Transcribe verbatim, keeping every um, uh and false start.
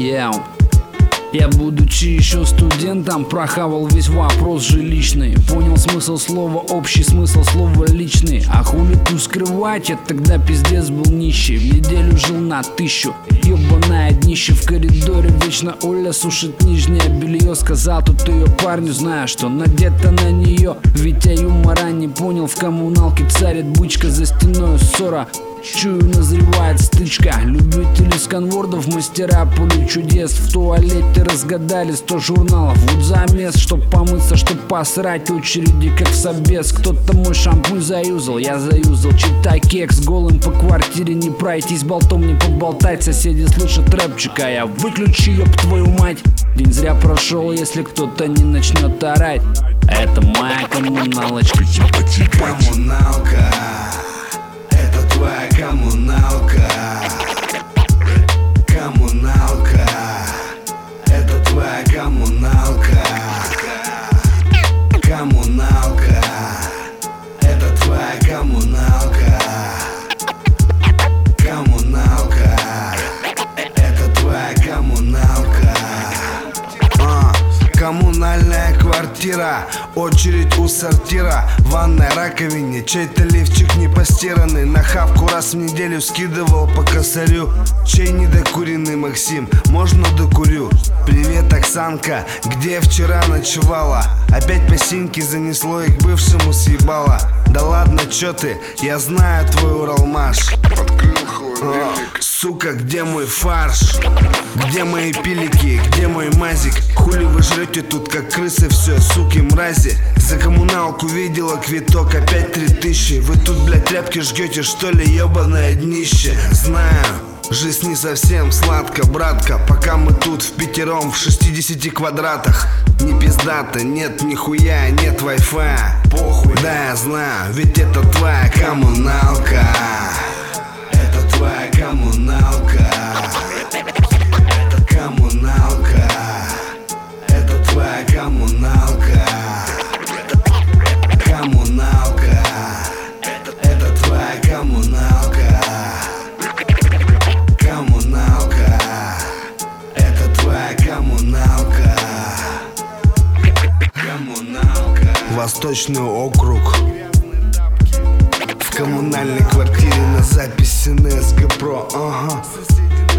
Yeah. Я, будучи еще студентом, прохавал весь вопрос жилищный. Понял смысл слова, общий смысл слова личный. А хули тут скрывать, я тогда пиздец был нищий. В неделю жил на тысячу, ебаное днище. В коридоре вечно Оля сушит нижнее белье. Сказал тут ее парню, зная, что надето на нее. Ведь я юмора не понял, в коммуналке царит бычка, за стеной ссора. Чую, назревает стычка. Любители сканвордов, мастера пули чудес. В туалете разгадали сто журналов. Вот замес, чтоб помыться, чтоб посрать. Очереди как в собес. Кто-то мой шампунь заюзал, я заюзал. Читай кекс, голым по квартире не пройтись, болтом не поболтать. Соседи слышат рэпчика, я выключи, ёб твою мать. День зря прошел, если кто-то не начнет орать. Это моя коммуналочка. Коммуналка, твоя коммуналка. Коммуналка, это твоя коммуналка. Коммуналка, это твоя коммуналка. Коммуналка, это твоя коммуналка. а, Коммунальная квартира, очередь у сортира. В ванной раковине чей-то лифчик не постиранный. На хавку раз в неделю скидывал по косарю. Чей недокуренный Максим, можно докурю? Привет, Оксанка, где вчера ночевала? Опять по синьке занесло и к бывшему съебала. Да ладно, чё ты, я знаю твой Уралмаш. О, сука, где мой фарш? Где мои пилики, где мой мазик? Хули вы жрете тут как крысы, все, суки, мрази. За коммуналку видела квиток, опять три тысячи. Вы тут, блядь, тряпки жгете, что ли, ебаное днище? Знаю, жизнь не совсем сладко, братка. Пока мы тут в пятером в шестидесяти квадратах. Не пиздата, нет нихуя, нет вай-фая. Похуй, да я знаю, ведь это твоя коммуналка. Это твоя коммуналка. Это коммуналка. Это твоя коммуналка. Коммуналка. Это твоя коммуналка. Коммуналка. Это твоя коммуналка. Коммуналка. Восточный округ. В коммунальной квартире на записи эн эс гэ про. Ага.